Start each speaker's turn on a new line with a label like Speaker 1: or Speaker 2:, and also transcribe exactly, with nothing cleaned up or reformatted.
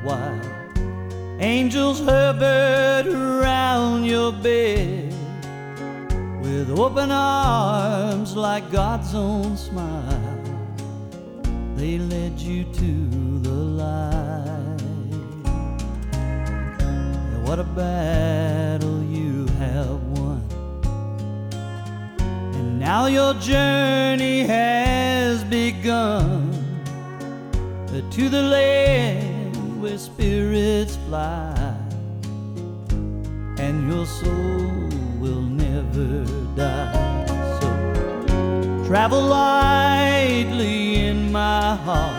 Speaker 1: while angels hovered around your bed with open arms like God's own smile. They led you to the light. And what a battle you have won. And now your journey has begun to the land where spirits fly, and your soul will never die. So travel lightly in my heart,